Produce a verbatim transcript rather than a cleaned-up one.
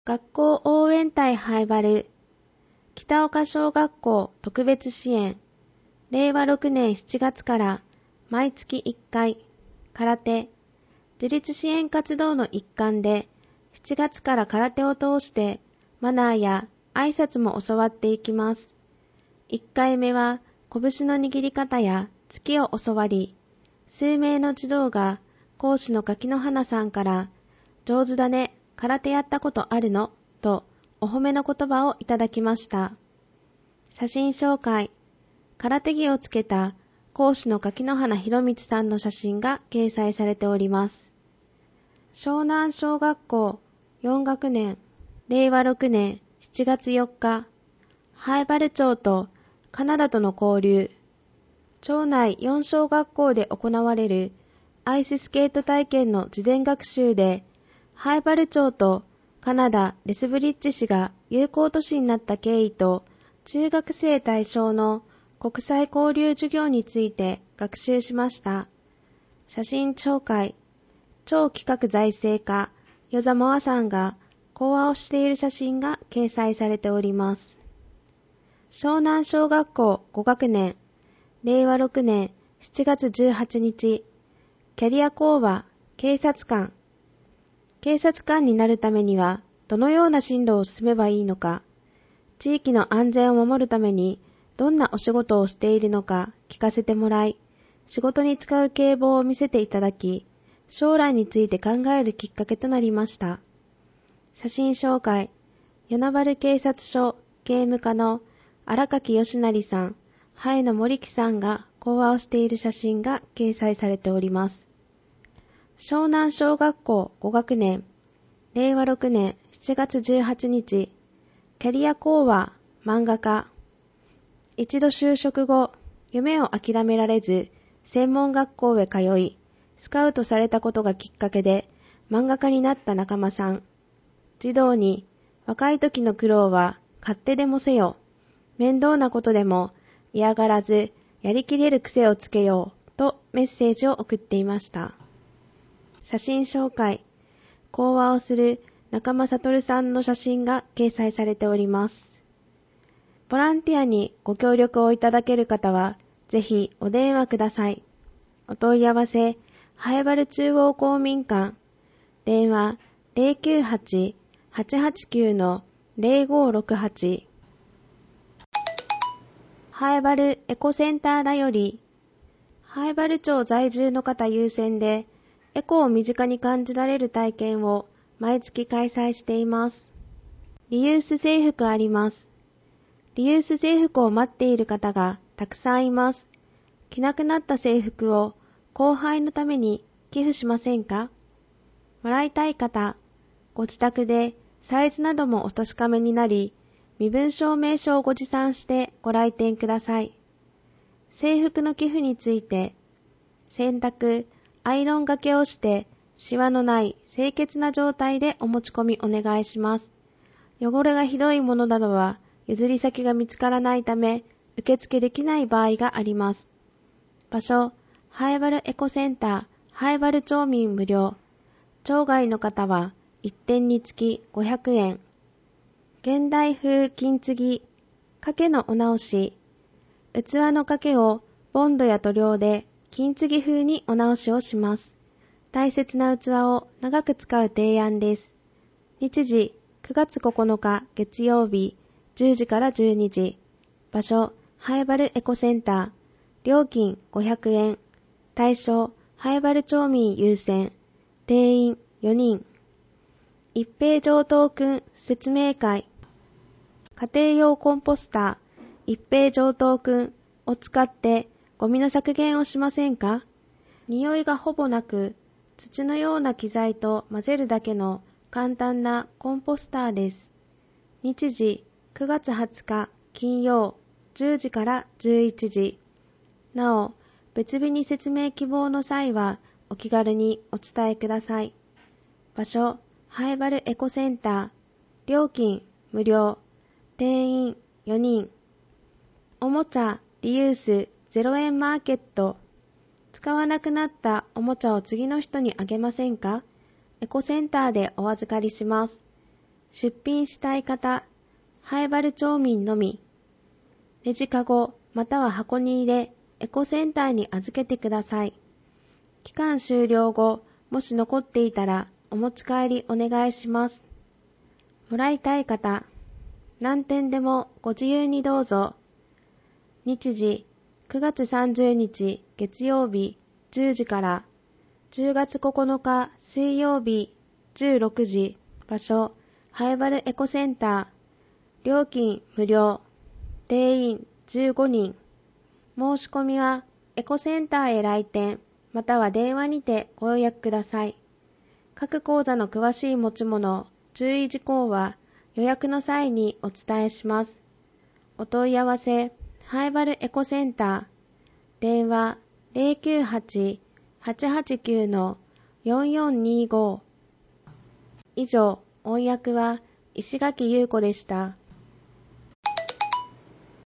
学校応援隊ハイバル北岡小学校特別支援れいわろくねんしちがつから毎月いっかい空手自立支援活動の一環でしちがつから空手を通してマナーや挨拶も教わっていきます。いっかいめは拳の握り方や突きを教わり、数名の児童が講師の柿の花さんから上手だね、空手やったことあるのとお褒めの言葉をいただきました。写真紹介、空手着をつけた講師の柿の花博光さんの写真が掲載されております。湘南小学校よん学年れいわろくねんしちがつよっか、ハイバル町とカナダとの交流。町内よん小学校で行われるアイススケート体験の事前学習で、ハイバル町とカナダレスブリッジ市が友好都市になった経緯と、中学生対象の国際交流授業について学習しました。写真紹介、町企画財政課与座真央さんが講話をしている写真が掲載されております。湘南小学校ご学年れいわろくねんしちがつじゅうはちにち、キャリア講話警察官。警察官になるためにはどのような進路を進めばいいのか、地域の安全を守るためにどんなお仕事をしているのか聞かせてもらい、仕事に使う警棒を見せていただき、将来について考えるきっかけとなりました。写真紹介、与那原警察署警務課の荒垣義成さん、早野森木さんが講話をしている写真が掲載されております。湘南小学校ご学年れいわろくねんしちがつじゅうはちにち、キャリア講話漫画家。一度就職後、夢を諦められず、専門学校へ通い、スカウトされたことがきっかけで漫画家になった仲間さん。児童に、若い時の苦労は勝手でもせよ。面倒なことでも嫌がらずやりきれる癖をつけようとメッセージを送っていました。写真紹介、講話をする仲間悟さんの写真が掲載されております。ボランティアにご協力をいただける方はぜひお電話ください。お問い合わせ、ハイバル中央公民館、電話 ゼロきゅうはち はちはちきゅう のゼロごろくはち。ハイバルエコセンターだより、ハイバル町在住の方優先で、エコを身近に感じられる体験を毎月開催しています。リユース制服あります。リユース制服を待っている方がたくさんいます。着なくなった制服を後輩のために寄付しませんか？もらいたい方、ご自宅でサイズなどもお確かめになり、身分証明書をご持参してご来店ください。制服の寄付について、洗濯、アイロンがけをして、シワのない清潔な状態でお持ち込みお願いします。汚れがひどいものなどは、譲り先が見つからないため、受付できない場合があります。場所、ハイバルエコセンター、ハイバル町民無料。町外の方はいってんにつきごひゃくえん。現代風金継ぎ、掛けのお直し。器の掛けをボンドや塗料で金継ぎ風にお直しをします。大切な器を長く使う提案です。日時、くがつここのか月曜日、じゅうじからじゅうにじ。場所、ハイバルエコセンター。料金ごひゃくえん。対象、ハイバル町民優先。定員よにん。一平上等くん説明会。家庭用コンポスター、一平上等くんを使ってゴミの削減をしませんか？匂いがほぼなく、土のような機材と混ぜるだけの簡単なコンポスターです。日時、くがつはつか金曜、じゅうじからじゅういちじ。なお、別日に説明希望の際はお気軽にお伝えください。場所、ハイバルエコセンター。料金無料。定員よにん。おもちゃリユースゼロえんマーケット。使わなくなったおもちゃを次の人にあげませんか？エコセンターでお預かりします。 出品したい方、南原町民のみ。レジカゴまたは箱に入れ、エコセンターに預けてください。期間終了後、もし残っていたらお持ち帰りお願いします。もらいたい方、何点でもご自由にどうぞ。日時、くがつさんじゅうにち月曜日じゅうじからじゅうがつここのか水曜日じゅうろくじ。場所、南原エコセンター。料金無料。定員じゅうごにん。申し込みはエコセンターへ来店または電話にてご予約ください。各講座の詳しい持ち物、注意事項は予約の際にお伝えします。お問い合わせ、南原エコセンター。電話 ゼロきゅうはち はちはちきゅう よんよんにご。以上、音訳は石垣優子でした。